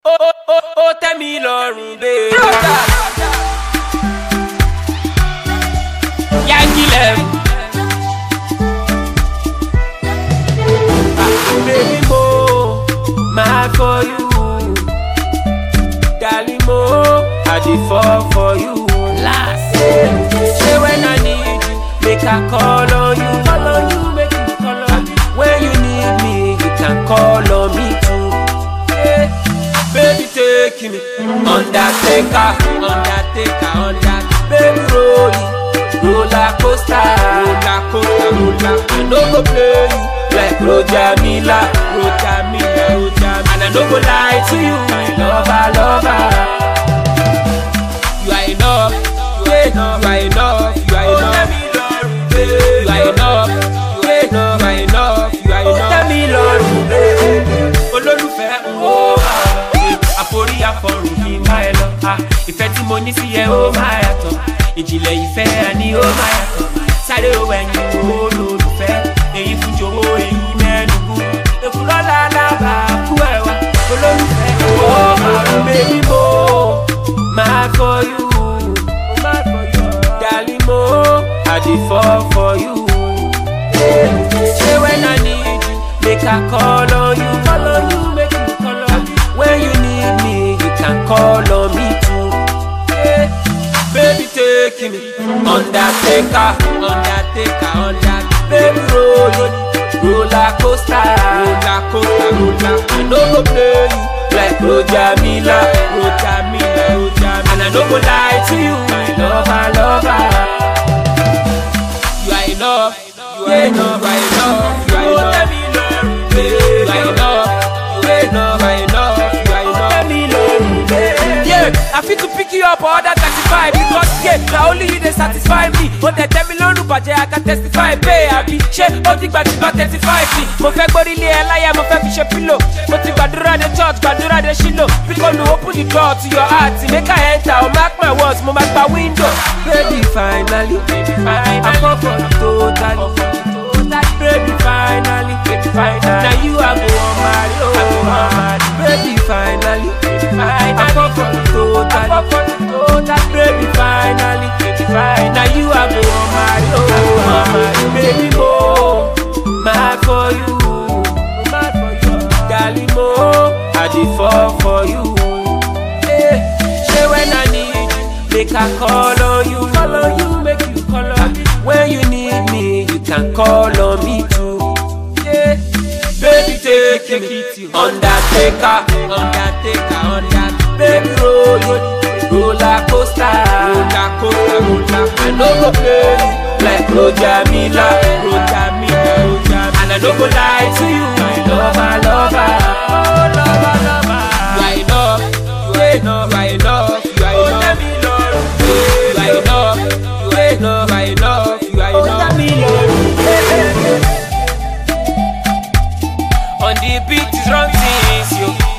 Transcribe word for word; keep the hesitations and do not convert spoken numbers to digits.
ó ó ó tẹ́ mi lọ́rùn bẹ́ẹ̀. Yangilem. Baby mo, mad for you. Darling mo, I dey fall for you. Last, say when I need you, make I call on you. Call on you, make you call on me. When you need me, you can call on me too. Yeah. Baby take me, undertaker, undertaker, undertaker. Baby roll it, roller coaster, roller coaster, roller. I no go play you like Roger Miller, Roger Miller, Roger Miller. And I no go lie to you, my lover, lover. You are enough, you are enough, you are enough, you are enough. You are enough, you are enough, you are enough, you are enough. Tell me Lord, olólùfẹ́ o àforí àfọrùn kì í máa ẹ lọ. Ìfẹ́ tí mo ní sí ẹ ó máa yàtọ̀, ìjìnlẹ̀ ìfẹ́ àní ó máa yàtọ̀. Sáré o ẹ̀yìn olólùfẹ́, èyí fún jòwó èyí mẹ́nugu. Èkúrọ́ lálábà kú ẹ̀wà, olólùfẹ́ ó máa rún bébí mo. Mad for you, darling mo, I dey fall for you. Say when I need you, make I call on you. Call on you, make you call on me. When you need me, you can call on me too. Yeah. Baby take me, undertaker, undertaker, undertaker. Baby roll it, roller coaster, roller coaster, roller. I no go play you like Roger Miller, Roger Miller, Roger Miller. And I no go lie to you, my lover, lover. You are enough, you are enough, you are enough, you are enough. You are enough, you are enough, you are enough, you are enough. Yeah, I fit to pick you up or that thirty-five because yeah, now only you they satisfy me. But they tell me no but I can testify. Pay I be shit, but the batch got thirty-five feet. Mo fẹ́ gbórí lé ẹ láyà, mo fẹ́ fi ṣe pillow. Mo ti gbàdúrà the church, gbàdúrà the shilo. Because no open the door to your heart, make I enter or mark my words, mo mark my window. Baby finally, baby finally, I come for you totally. Baby finally, baby finally, now you are go on marry, oh marry. Baby finally, baby finally, I come for you totally. Baby finally, baby finally, now you are go on marry, oh marry. Baby mo, mad for you, mad for you, darling mo, I dey fall for you. Yeah. Say when I need you, make I call on you, call on you, make you call on me. When you need me, you can call on me too. Yeah. Baby take me, undertaker, undertaker, undertaker. Baby roll it, roller coaster, roller coaster, roller. I no go play you like Roger Miller, Roger Miller, Roger Miller. And I no go lie to you, my lover, lover. Oh lover, lover. You are enough, you are enough, you are enough, you are enough. You are enough, you are enough, you are enough, you are enough. On the beat is wrong things, yo.